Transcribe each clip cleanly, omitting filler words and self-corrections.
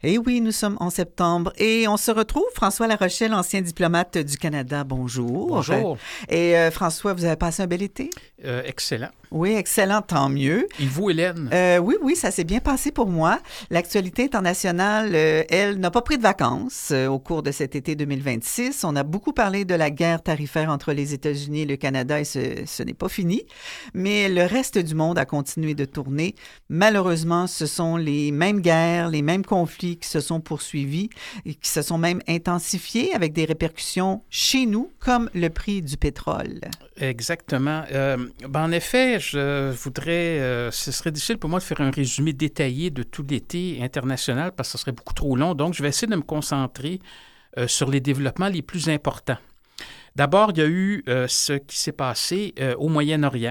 Et oui, nous sommes en septembre et on se retrouve. François Larochelle, ancien diplomate du Canada, bonjour. Bonjour. Et François, vous avez passé un bel été? Excellent. Oui, excellent, tant mieux. Et vous, Hélène? Oui, ça s'est bien passé pour moi. L'actualité internationale, elle, n'a pas pris de vacances au cours de cet été 2026. On a beaucoup parlé de la guerre tarifaire entre les États-Unis et le Canada et ce n'est pas fini. Mais le reste du monde a continué de tourner. Malheureusement, ce sont les mêmes guerres, les mêmes conflits qui se sont poursuivis et qui se sont même intensifiés avec des répercussions chez nous, comme le prix du pétrole. Exactement. En effet, je voudrais... ce serait difficile pour moi de faire un résumé détaillé de tout l'été international parce que ce serait beaucoup trop long. Donc, je vais essayer de me concentrer sur les développements les plus importants. D'abord, il y a eu ce qui s'est passé au Moyen-Orient.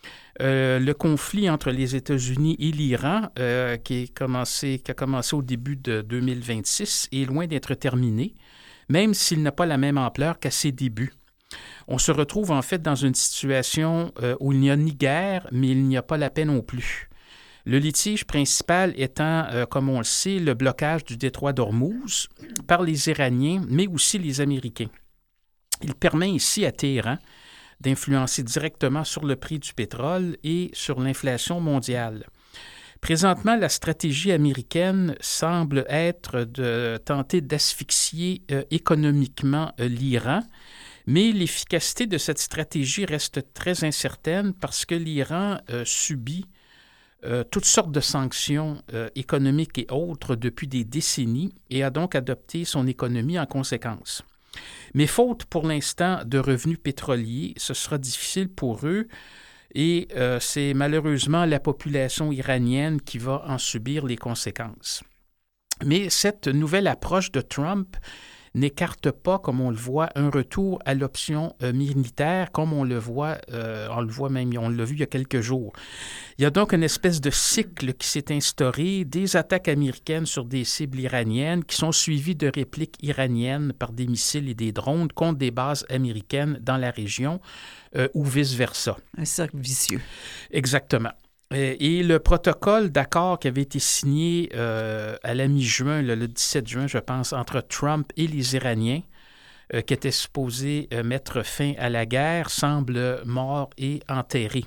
Le conflit entre les États-Unis et l'Iran, qui a commencé au début de 2026, est loin d'être terminé, même s'il n'a pas la même ampleur qu'à ses débuts. On se retrouve en fait dans une situation où il n'y a ni guerre, mais il n'y a pas la paix non plus. Le litige principal étant, comme on le sait, le blocage du détroit d'Ormuz par les Iraniens, mais aussi les Américains. Il permet ici à Téhéran d'influencer directement sur le prix du pétrole et sur l'inflation mondiale. Présentement, la stratégie américaine semble être de tenter d'asphyxier économiquement l'Iran, mais l'efficacité de cette stratégie reste très incertaine parce que l'Iran subit toutes sortes de sanctions économiques et autres depuis des décennies et a donc adopté son économie en conséquence. Mais faute pour l'instant de revenus pétroliers, ce sera difficile pour eux et c'est malheureusement la population iranienne qui va en subir les conséquences. Mais cette nouvelle approche de Trump n'écarte pas, comme on le voit, un retour à l'option militaire, comme on le voit même, on l'a vu il y a quelques jours. Il y a donc une espèce de cycle qui s'est instauré, des attaques américaines sur des cibles iraniennes qui sont suivies de répliques iraniennes par des missiles et des drones contre des bases américaines dans la région ou vice-versa. Un cercle vicieux. Exactement. Et le protocole d'accord qui avait été signé à la mi-juin, le 17 juin, je pense, entre Trump et les Iraniens, qui était supposé mettre fin à la guerre, semble mort et enterré.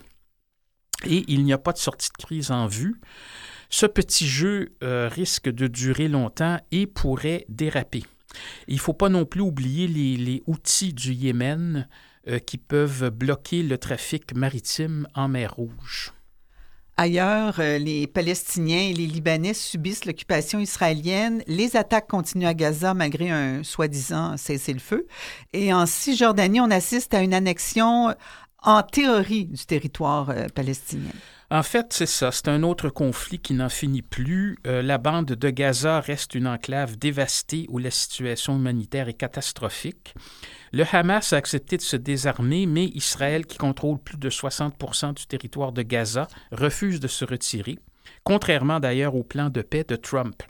Et il n'y a pas de sortie de crise en vue. Ce petit jeu risque de durer longtemps et pourrait déraper. Il ne faut pas non plus oublier les Houthis du Yémen qui peuvent bloquer le trafic maritime en mer Rouge. Ailleurs, les Palestiniens et les Libanais subissent l'occupation israélienne. Les attaques continuent à Gaza malgré un soi-disant cessez-le-feu. Et en Cisjordanie, on assiste à une annexion en théorie du territoire palestinien. En fait, c'est ça. C'est un autre conflit qui n'en finit plus. La bande de Gaza reste une enclave dévastée où la situation humanitaire est catastrophique. Le Hamas a accepté de se désarmer, mais Israël, qui contrôle plus de 60% du territoire de Gaza, refuse de se retirer, contrairement d'ailleurs au plan de paix de Trump.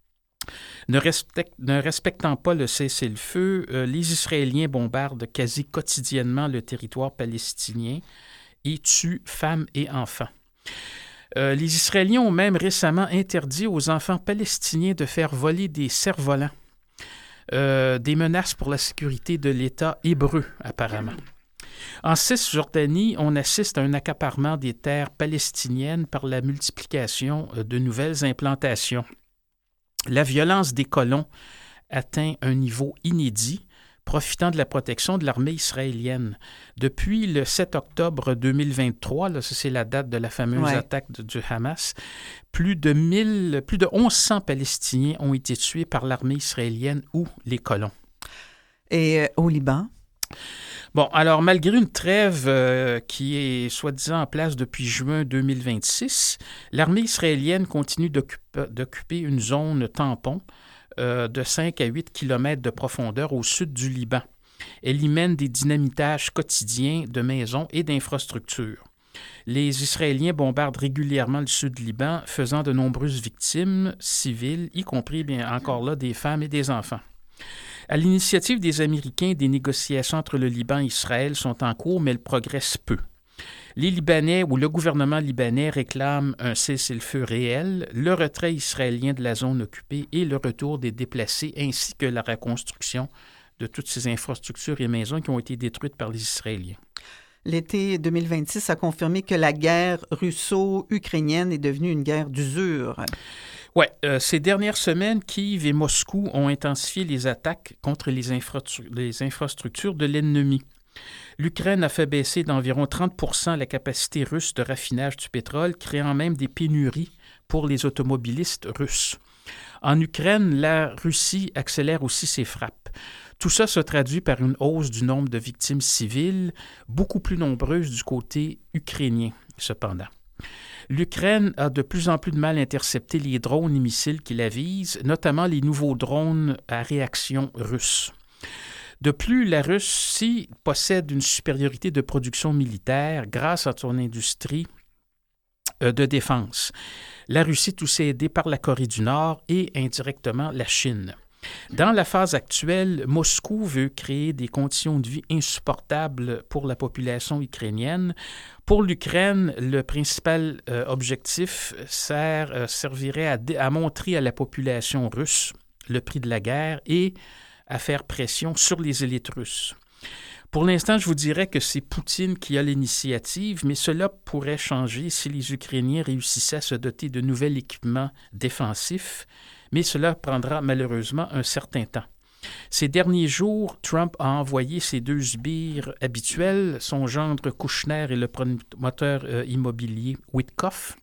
Ne respectant pas le cessez-le-feu, les Israéliens bombardent quasi quotidiennement le territoire palestinien et tuent femmes et enfants. Les Israéliens ont même récemment interdit aux enfants palestiniens de faire voler des cerfs-volants. Des menaces pour la sécurité de l'État hébreu, apparemment. En Cisjordanie, on assiste à un accaparement des terres palestiniennes par la multiplication de nouvelles implantations. La violence des colons atteint un niveau inédit, profitant de la protection de l'armée israélienne. Depuis le 7 octobre 2023, là, ça c'est la date de la fameuse attaque du Hamas, plus de 1100 Palestiniens ont été tués par l'armée israélienne ou les colons. Et au Liban? Bon, alors malgré une trêve qui est soi-disant en place depuis juin 2026, l'armée israélienne continue d'occuper une zone tampon de 5 à 8 kilomètres de profondeur au sud du Liban. Elle y mène des dynamitages quotidiens de maisons et d'infrastructures. Les Israéliens bombardent régulièrement le sud du Liban, faisant de nombreuses victimes civiles, y compris, bien encore là, des femmes et des enfants. À l'initiative des Américains, des négociations entre le Liban et Israël sont en cours, mais elles progressent peu. Les Libanais ou le gouvernement libanais réclament un cessez-le-feu réel, le retrait israélien de la zone occupée et le retour des déplacés, ainsi que la reconstruction de toutes ces infrastructures et maisons qui ont été détruites par les Israéliens. L'été 2026 a confirmé que la guerre russo-ukrainienne est devenue une guerre d'usure. Oui, ces dernières semaines, Kiev et Moscou ont intensifié les attaques contre les infrastructures de l'ennemi. L'Ukraine a fait baisser d'environ 30% la capacité russe de raffinage du pétrole, créant même des pénuries pour les automobilistes russes. En Ukraine, la Russie accélère aussi ses frappes. Tout ça se traduit par une hausse du nombre de victimes civiles, beaucoup plus nombreuses du côté ukrainien, cependant. L'Ukraine a de plus en plus de mal à intercepter les drones et missiles qui la visent, notamment les nouveaux drones à réaction russes. De plus, la Russie possède une supériorité de production militaire grâce à son industrie de défense. La Russie est aussi aidée par la Corée du Nord et indirectement la Chine. Dans la phase actuelle, Moscou veut créer des conditions de vie insupportables pour la population ukrainienne. Pour l'Ukraine, le principal objectif servirait à montrer à la population russe le prix de la guerre et à faire pression sur les élites russes. Pour l'instant, je vous dirais que c'est Poutine qui a l'initiative, mais cela pourrait changer si les Ukrainiens réussissaient à se doter de nouveaux équipements défensifs, mais cela prendra malheureusement un certain temps. Ces derniers jours, Trump a envoyé ses deux sbires habituels, son gendre Kushner et le promoteur immobilier Witkoff,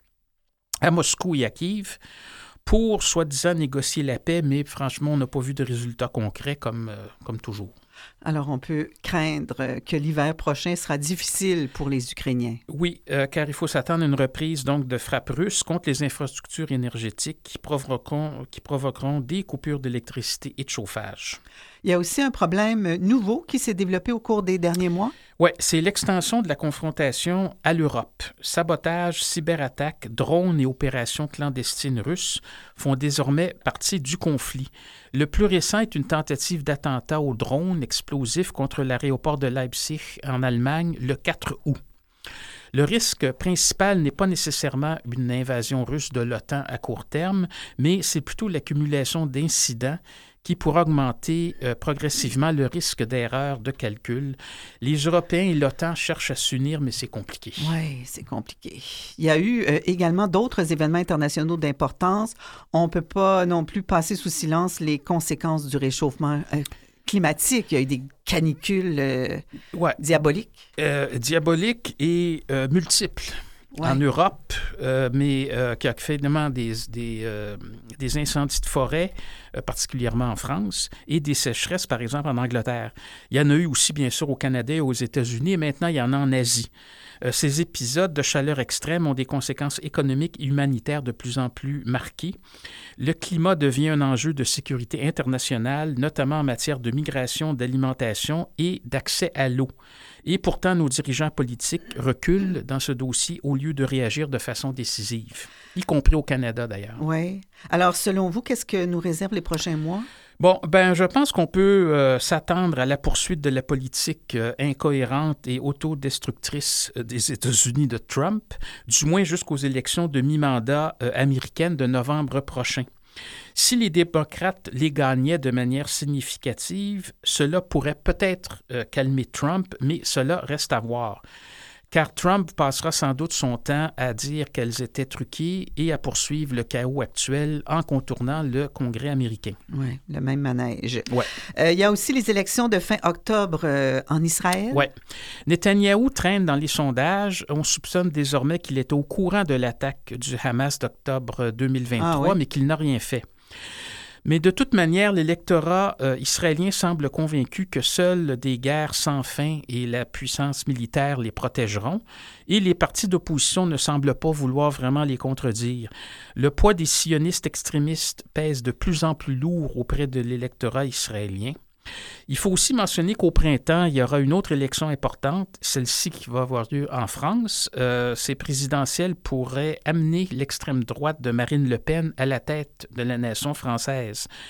à Moscou et à Kiev, pour soi-disant négocier la paix, mais franchement, on n'a pas vu de résultats concrets comme toujours. Alors, on peut craindre que l'hiver prochain sera difficile pour les Ukrainiens. Oui, car il faut s'attendre à une reprise donc de frappes russes contre les infrastructures énergétiques qui provoqueront des coupures d'électricité et de chauffage. Il y a aussi un problème nouveau qui s'est développé au cours des derniers mois. Oui, c'est l'extension de la confrontation à l'Europe. Sabotage, cyberattaques, drones et opérations clandestines russes font désormais partie du conflit. Le plus récent est une tentative d'attentat au drone explosif contre l'aéroport de Leipzig en Allemagne le 4 août. Le risque principal n'est pas nécessairement une invasion russe de l'OTAN à court terme, mais c'est plutôt l'accumulation d'incidents qui pourra augmenter progressivement le risque d'erreur de calcul. Les Européens et l'OTAN cherchent à s'unir, mais c'est compliqué. Oui, c'est compliqué. Il y a eu également d'autres événements internationaux d'importance. On ne peut pas non plus passer sous silence les conséquences du réchauffement climatique. Il y a eu des canicules diaboliques. Diaboliques et multiples. Ouais. En Europe, mais qui a fait évidemment des incendies de forêt, particulièrement en France, et des sécheresses, par exemple, en Angleterre. Il y en a eu aussi, bien sûr, au Canada et aux États-Unis, et maintenant, il y en a en Asie. Ces épisodes de chaleur extrême ont des conséquences économiques et humanitaires de plus en plus marquées. Le climat devient un enjeu de sécurité internationale, notamment en matière de migration, d'alimentation et d'accès à l'eau. Et pourtant, nos dirigeants politiques reculent dans ce dossier au lieu de réagir de façon décisive, y compris au Canada d'ailleurs. Oui. Alors, selon vous, qu'est-ce que nous réservent les prochains mois? Bon, je pense qu'on peut s'attendre à la poursuite de la politique incohérente et autodestructrice des États-Unis de Trump, du moins jusqu'aux élections de mi-mandat américaines de novembre prochain. Si les démocrates les gagnaient de manière significative, cela pourrait peut-être calmer Trump, mais cela reste à voir. Car Trump passera sans doute son temps à dire qu'elles étaient truquées et à poursuivre le chaos actuel en contournant le Congrès américain. Oui, le même manège. Ouais. Il y a aussi les élections de fin octobre en Israël. Oui. Netanyahou traîne dans les sondages. On soupçonne désormais qu'il était au courant de l'attaque du Hamas d'octobre 2023, mais qu'il n'a rien fait. Mais de toute manière, l'électorat israélien semble convaincu que seules des guerres sans fin et la puissance militaire les protégeront, et les partis d'opposition ne semblent pas vouloir vraiment les contredire. Le poids des sionistes extrémistes pèse de plus en plus lourd auprès de l'électorat israélien. Il faut aussi mentionner qu'au printemps, il y aura une autre élection importante, celle-ci qui va avoir lieu en France. Ces présidentielles pourraient amener l'extrême droite de Marine Le Pen à la tête de la nation française.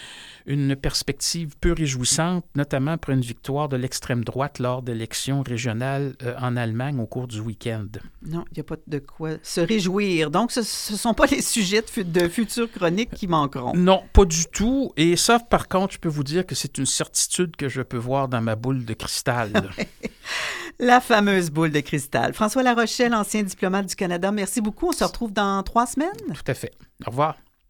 une perspective peu réjouissante, notamment pour une victoire de l'extrême droite lors d'élections régionales en Allemagne au cours du week-end. Non, il n'y a pas de quoi se réjouir. Donc, ce ne sont pas les sujets de futures chroniques qui manqueront. Non, pas du tout. Et ça, par contre, je peux vous dire que c'est une certitude que je peux voir dans ma boule de cristal. La fameuse boule de cristal. François Larochelle, ancien diplomate du Canada, merci beaucoup. On se retrouve dans 3 semaines. Tout à fait. Au revoir.